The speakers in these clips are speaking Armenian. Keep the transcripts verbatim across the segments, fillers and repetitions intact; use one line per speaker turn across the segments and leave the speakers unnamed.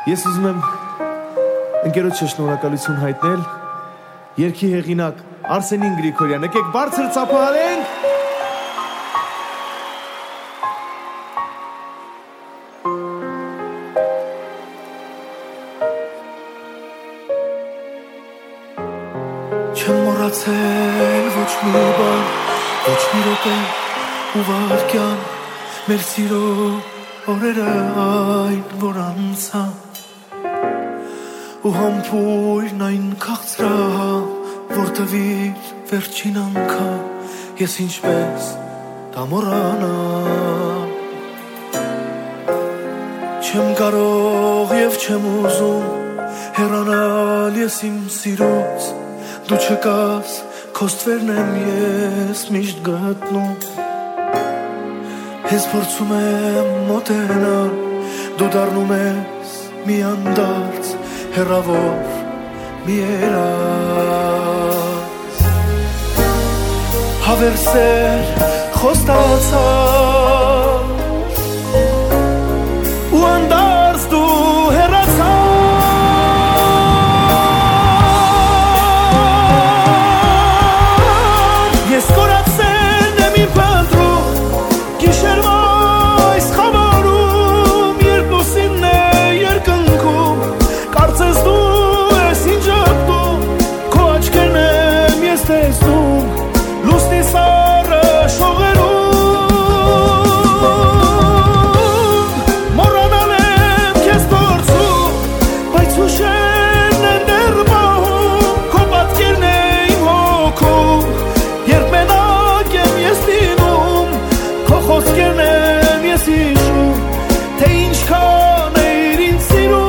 Ես ուզում եմ ընկերոջը շնորհակալություն հայտնել երգի հեղինակ Արսենին Գրիգորյան, եկեք բարձր ծափահարենք։
Չեմ մոռացել ոչ մի բան, ոչ մի րոպե ու վայրկյան, մեր սիրո օրերը այն, որ անցան, ու համբույրն այն քաղցրահամ, որ տվիր վերջին անգամ, ես ինչպես դա մոռանամ։ Չեմ կարող և չեմ ուզում հեռանալ ես իմ սիրուց, դու չկաս, քո ստվերն եմ ես միշտ գտնում, հենց փորձում եմ մոտենալ, դու դառնում ես մի անդարձ, հեռավոր մի երազ, հավերսեր խոստացար ու անդարձ դու հեռացար, ես կորացել եմ իմ փնտրում, գիշերվա այս խավարում, երբ լուսինն է երկնքում, կարծես դու ես ինձ ժպտում, քո աչքերն եմ ես տեսնում, լուսնի սառը շողերում, մոռանալ եմ քեզ փորձում, բայց հուշերն են դեռ պահում, քո պատկերն է իմ հոգում, երբ մենակ եմ ես լինում, քո խոսքերն եմ ես հիշում, թե ինչքան էիր ինձ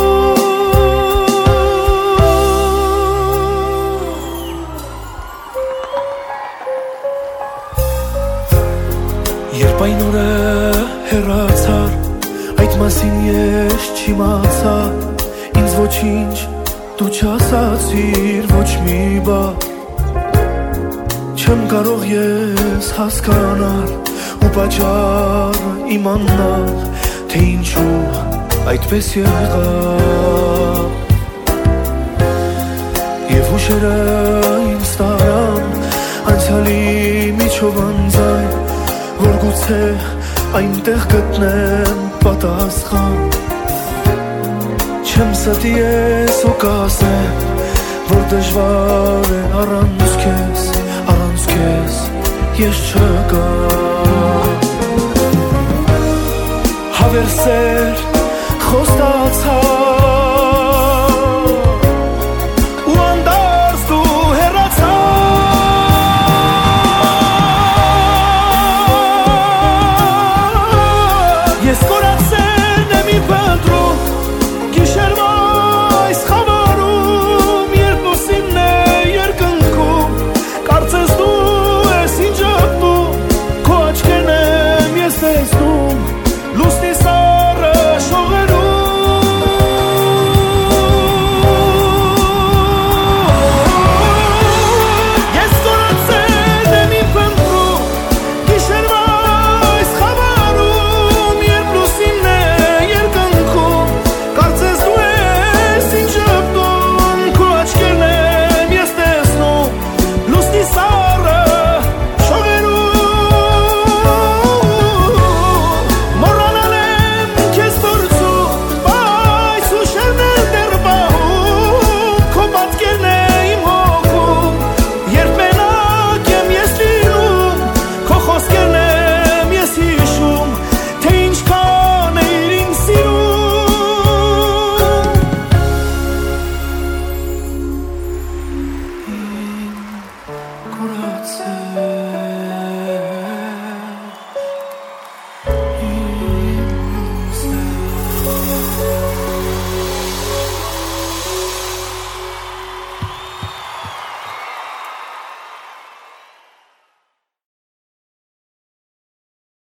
սիրում։ Երբ այն օրը հեռացար, այդ մասին ես չիմացա, ինձ ոչինչ դու չասացիր ոչ մի բան, չեմ կարող ես հասկանալ ու պատճառը իմանալ, թե ինչու այդպես եղավ, և հուշերը ինձ տարան անցյալի միջով անձայն, որ գուցե այնտեղ գտնեմ պատասխան, չեմ ստի ես ու կասեմ, որ դժվար է առանց քեզ, առանց քեզ ես չկա, հավերսեր խոստացար